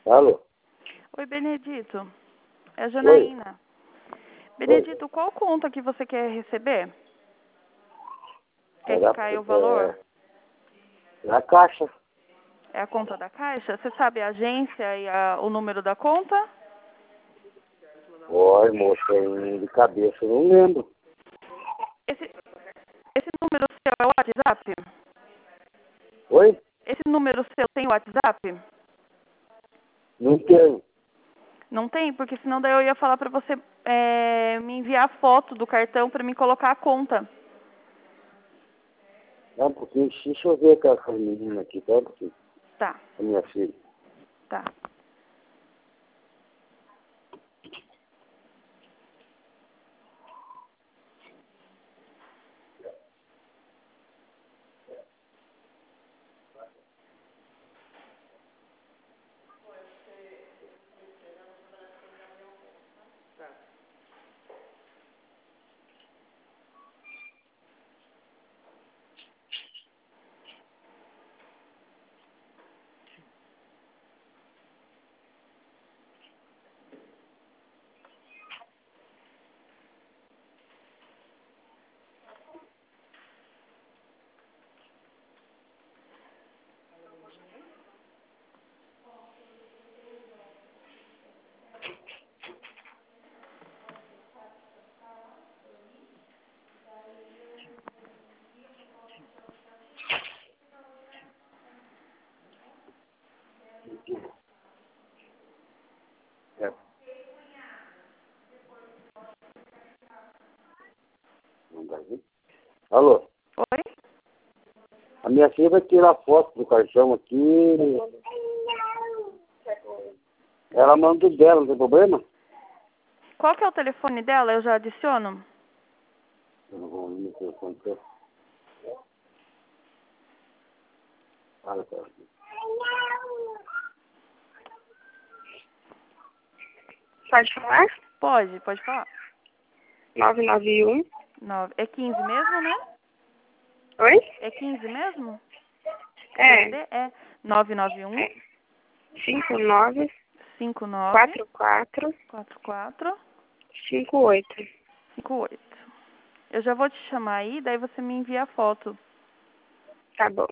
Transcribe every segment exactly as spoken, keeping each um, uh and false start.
Alô? Oi, Benedito. É a Oi. Janaína. Benedito, Oi. qual conta que você quer receber? Quer É que da, caia o valor? é, da Caixa. É a conta da Caixa? Você sabe a agência e a- o número da conta? Oi, moça, em- de cabeça, eu não lembro. Esse, esse número seu é o WhatsApp? Oi? Esse número seu tem WhatsApp? Não tenho. Não tem? Porque senão daí eu ia falar pra você é, me enviar a foto do cartão pra me colocar a conta. Não, porque deixa eu ver com essa menina aqui, tá? Porque Tá, a minha filha. tá. É. Não dá, viu? Alô? Oi? A minha filha vai tirar foto do cartão aqui. Ela manda o dela, não tem problema? Qual que é o telefone dela? Eu já adiciono? Eu não vou me telefone pra Fala, cara. Pode falar? Pode, pode falar. nove nove um. Nove. É quinze mesmo, né? Oi? É quinze mesmo? É. D D D? É nove nove um, É. cinco nove cinco nove, quatro quatro quatro quatro, cinco oito. cinco oito. Eu já vou te chamar aí, daí você me envia a foto. Tá bom.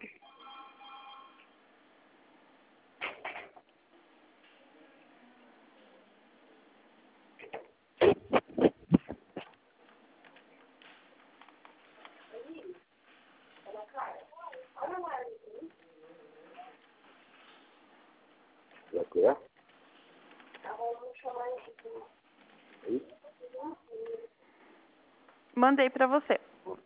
Já que é? Mandei pra você.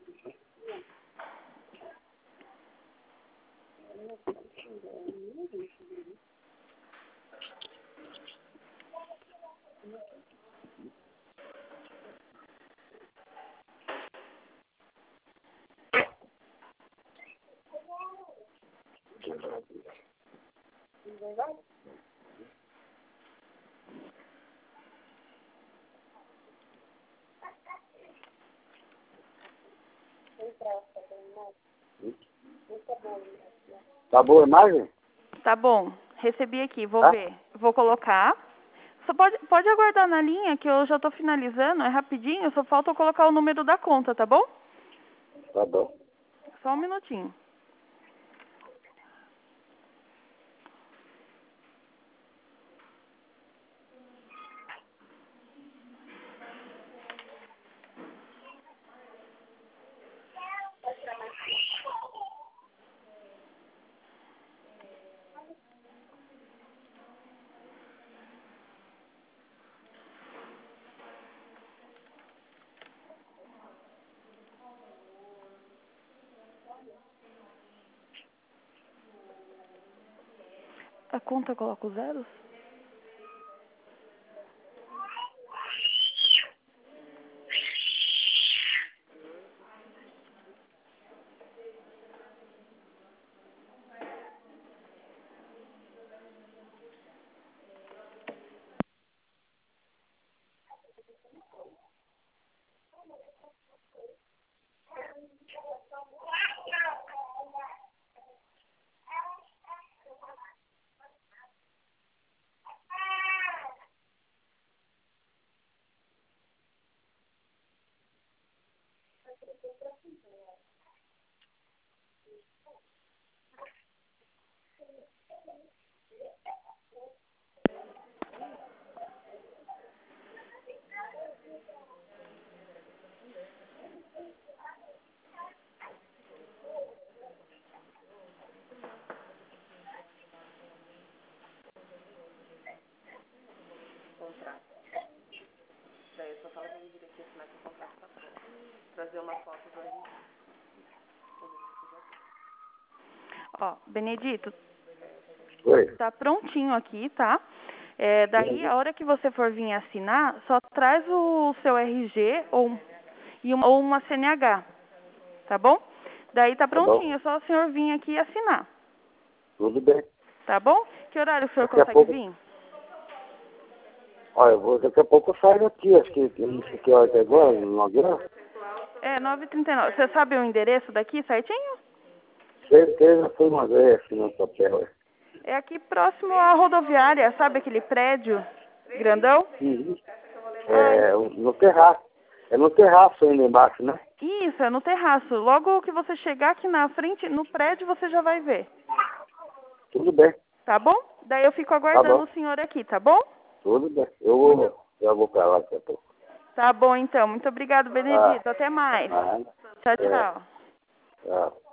Tá boa a imagem? Tá bom, recebi aqui, vou Tá? ver. Vou colocar. Só pode, pode aguardar na linha que eu já tô finalizando, é rapidinho, só falta eu colocar o número da conta, tá bom? Tá bom. Só um minutinho. A conta eu coloco zeros? Contrato. Daí eu só falo que ele direito que assinar que o contrato tá pronto. Trazer uma foto do R G. Ó, Benedito, Oi. tá prontinho aqui, tá? É, daí, a hora que você for vir assinar, só traz o seu R G ou, e uma, ou uma C N H, tá bom? Daí tá prontinho, é só o senhor vir aqui e assinar, Tudo bem. tá bom? Que horário o senhor Daqui a consegue pouco- vir? Olha, eu vou, daqui a pouco eu saio daqui, acho que não sei que hora que é agora, nove horas. É, nove e trinta e nove. Você sabe o endereço daqui certinho? Certeza foi uma vez assim no papel. É aqui próximo à rodoviária, sabe aquele prédio grandão? Uhum. É, no terraço. É no terraço ainda embaixo, né? Isso, é no terraço. Logo que você chegar aqui na frente, no prédio, você já vai ver. Tudo bem, Tá bom? Daí eu fico aguardando bom. o senhor aqui, tá bom? tudo bem. Eu vou, eu vou pra lá daqui a pouco. Tá bom, então. Muito obrigado, Benedito. Até mais. Ah, Tchau, é. tchau. Tchau.